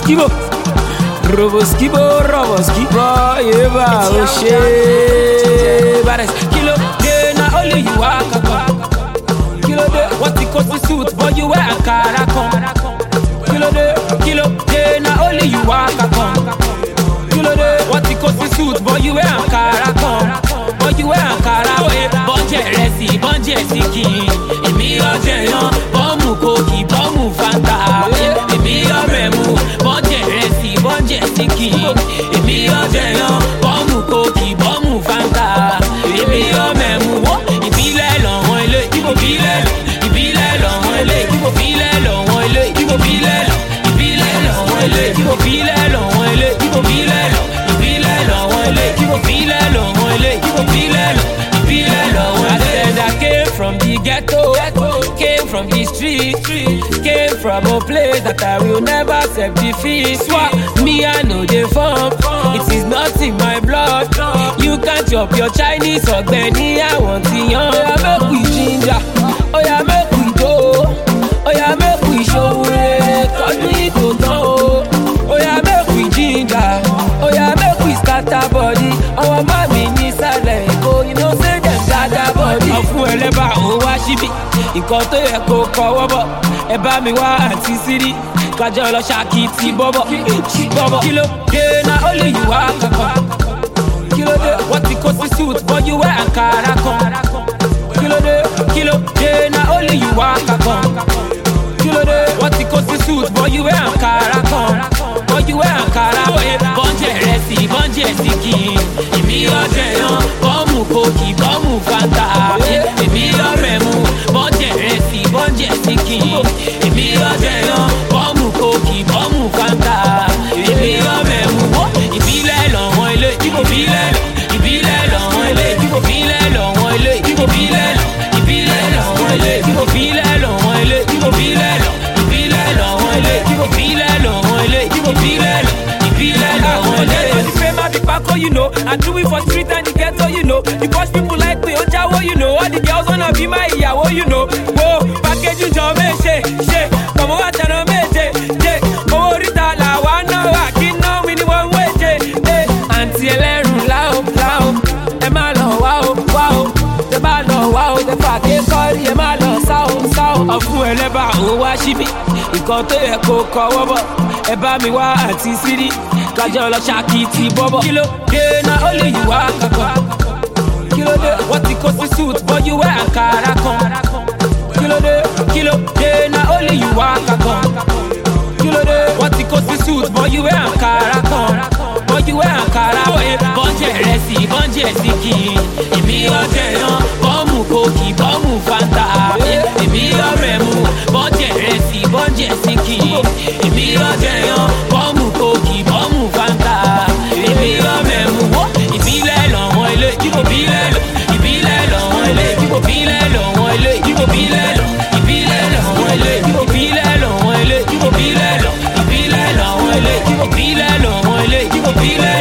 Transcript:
Roboskibo, Eva, Oshe, Bares, Kilo, na only you are Kilo de, what it cost to suit, but you wear Ankara Kilo de, na only you are Kilo de, what it cost to suit, but you wear Ankara but you wear Ankara, bonje resi, bonje siki, emi ojeyan, bomu koki, bomu fanta, emi oremu, bonje resi, bonje siki, emi ojeyan, bomu koki, bomu fanta, emi oremu, ìbílẹ̀ lọ́wọ́ ilé, ìbílẹ̀ lọ́wọ́ ilé, ìbílẹ̀ lọ́wọ́ ilé, ìbílẹ̀ lọ́wọ́ ilé, ìbílẹ̀ lọ́wọ́ ilé, ìbílẹ̀ lọ́wọ́ ilé, ìbílẹ̀ lọ́wọ́ ilé, I said I came from the ghetto, came from the street, came from a place that I will never accept defeat. Swap me, I know the form. It is not in my blood. You can't chop your Chinese or Benny. I want the young. Oh yeah, make we ginger. Oh yeah, make we go. Oh yeah, make we show it. Cause we don't know. Oh yeah, make we ginger. Oh yeah, make we scatter body. Our mommy needs a leg. Oh, you know say them dada body. Ọ̀fun ẹlẹ́bà ó wá síbí. Nǹkan tó yẹ kó kọ́wọ́ bọ̀. Ẹ bá mi wá àǹtí sírí. Kájọ lọ ṣàkìtì bọ́bọ̀. Kilo dé na only you are kankan. Kilo dé what it cost to suit but you wear Ankara kan. Kilo dé na only you are kankan. Kilo dé what it cost to suit but you wear Ankara kan. But you wear Ankara. Bonje resi, bonje siki. Èmi ọ̀jẹ̀yàn, bọ́mù koki, bọ́mù fanta. Èmi ọ̀rẹ́mu, bonje resi, bonje siki. Èmi ọ̀jẹ̀yàn, bọ́mù koki, bọ́mù fanta. Èmi ọ̀rẹ́mu, ìbílẹ̀ lọ́wọ́ ilé, ìbílẹ̀ lọ́wọ́ ilé, ìbílẹ̀ lọ́wọ́ ilé, ìbílẹ̀ lọ́wọ́ ilé, ìbílẹ̀ lọ́wọ́ ilé, ìbílẹ̀ lọ́wọ́ ilé, ìbílẹ̀ lọ́wọ́ ilé, ìbílẹ̀ lọ́wọ́ ilé. You know, I do it for street and the ghetto, you know. Because people like me, Ojawo, you know. All the girls wanna be my ìyàwó, you know. Whoa, package you jọ me, come on, watch and me, oh, Rita, la, wana, wa, kino, we need one way, Auntie Eleru, lao, Emma, wow, the balo, wow, the package, call, Emma, sao. Ọ̀fun ẹlẹ́bà ó wá síbí. Nǹkan tó yẹ kó kọ́wọ́ bọ̀. Ẹ bá mi wá àǹtí sírí. Kájọ lọ ṣàkìtì bọ́bọ̀. Kilo dé na only you are kankan. Kilo dé what it cost to suit but you wear Ankara kan. Kilo dé na only you are kankan. Kilo dé what it cost to suit but you wear Ankara kan. But you wear Ankara. Bonje resi, bonje siki. Èmi ọ̀jẹ̀yàn, bọ́mù koki, bọ́mù fanta. Èmi ọ̀rẹ́mu, bonje resi, bonje siki. Èmi ọ̀jẹ̀yàn, bọ́mù koki, bọ́mù fanta. Èmi ọ̀rẹ́mu, ìbílẹ̀ lọ́wọ́ ilé, ìbílẹ̀ lọ́wọ́ ilé, ìbílẹ̀ lọ́wọ́ ilé, ìbílẹ̀ lọ́wọ́ ilé, ìbílẹ̀ lọ́wọ́ ilé, ìbílẹ̀ lọ́wọ́ ilé, ìbílẹ̀ lọ́wọ́ ilé, ìbílẹ̀